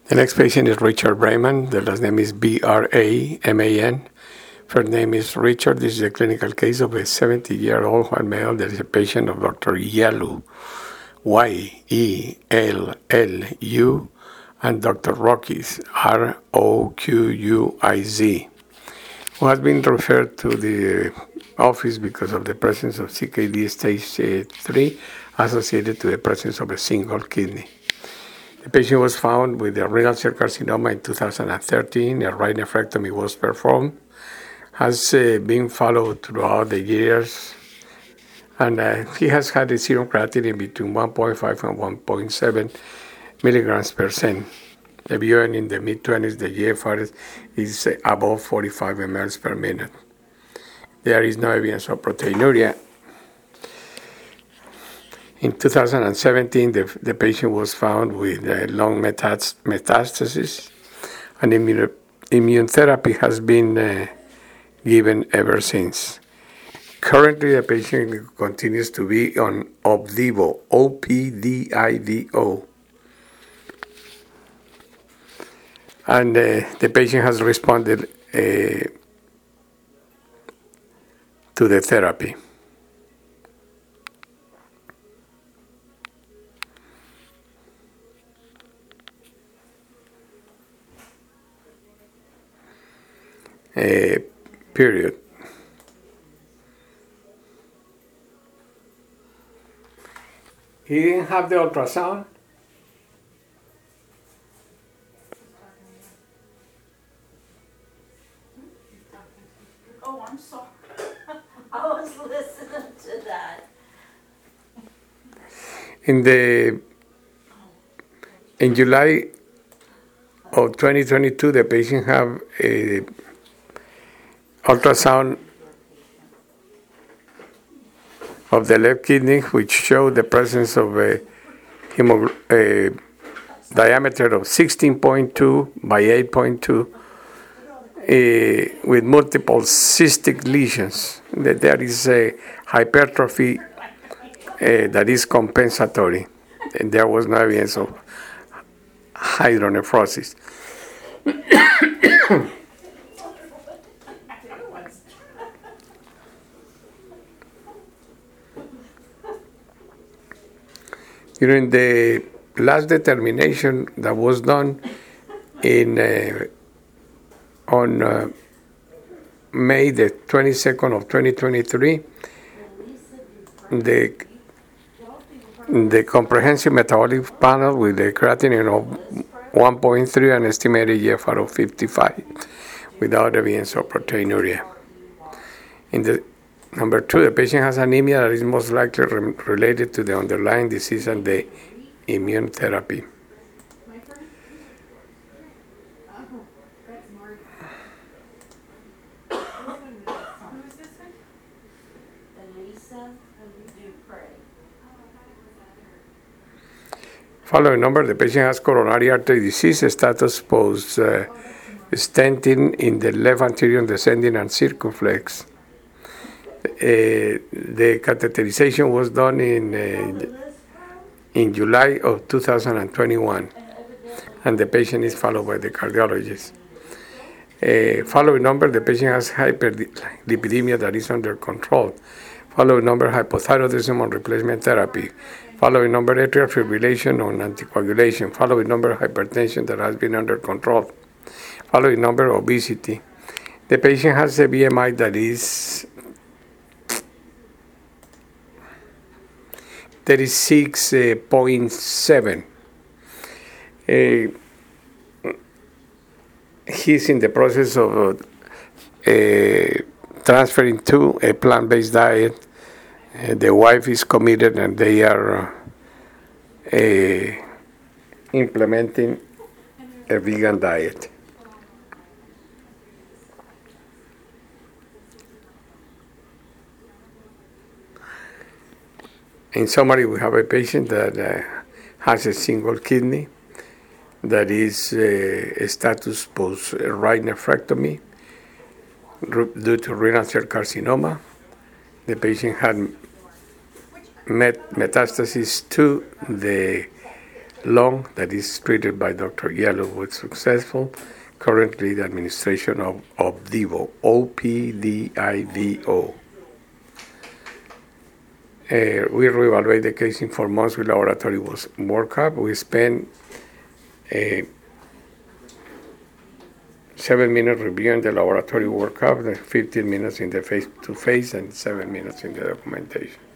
The next patient is Richard Brayman. The last name is Braman. First name is Richard. This is a clinical case of a 70-year-old white male that is a patient of Dr. Yellu, Yellu, and Dr. Rockies, Roquiz, who has been referred to the office because of the presence of CKD stage 3 associated to the presence of a single kidney. The patient was found with a renal cell carcinoma in 2013. A right nephrectomy was performed, has been followed throughout the years, and he has had a serum creatinine between 1.5 and 1.7 milligrams per cent. The BUN in the mid-20s, the GFR is above 45 mL per minute. There is no evidence of proteinuria. In 2017, the patient was found with lung metastasis, and immunotherapy has been given ever since. Currently, the patient continues to be on Opdivo, OPDIVO. And the patient has responded to the therapy. Period. He didn't have the ultrasound. Oh, I'm sorry. I was listening to that. In July of 2022, the patient have a ultrasound of the left kidney, which showed the presence of a diameter of 16.2 by 8.2 with multiple cystic lesions. There is a hypertrophy that is compensatory, and there was no evidence of hydronephrosis. During the last determination that was done on May the 22nd of 2023, the comprehensive metabolic panel with the creatinine of 1.3 and estimated GFR of 55 without evidence of proteinuria. Number 2, the patient has anemia that is most likely related to the underlying disease and the immune therapy. Following number, the patient has coronary artery disease, status post stenting in the left anterior descending and circumflex. The catheterization was done in July of 2021, and the patient is followed by the cardiologist. Following number, the patient has hyperlipidemia that is under control. Following number, hypothyroidism on replacement therapy. Following number, atrial fibrillation on anticoagulation. Following number, hypertension that has been under control. Following number, obesity. The patient has a BMI that is 36.7. He's in the process of transferring to a plant-based diet. The wife is committed, and they are implementing a vegan diet. In summary, we have a patient that has a single kidney, that is a status post right nephrectomy due to renal cell carcinoma. The patient had metastasis to the lung that is treated by Dr. Yellow was successful. Currently, the administration of Opdivo, OPDIVO. We reevaluate the case in 4 months with laboratory workup. We spent 7 minutes reviewing the laboratory workup, 15 minutes in the face-to-face, and 7 minutes in the documentation.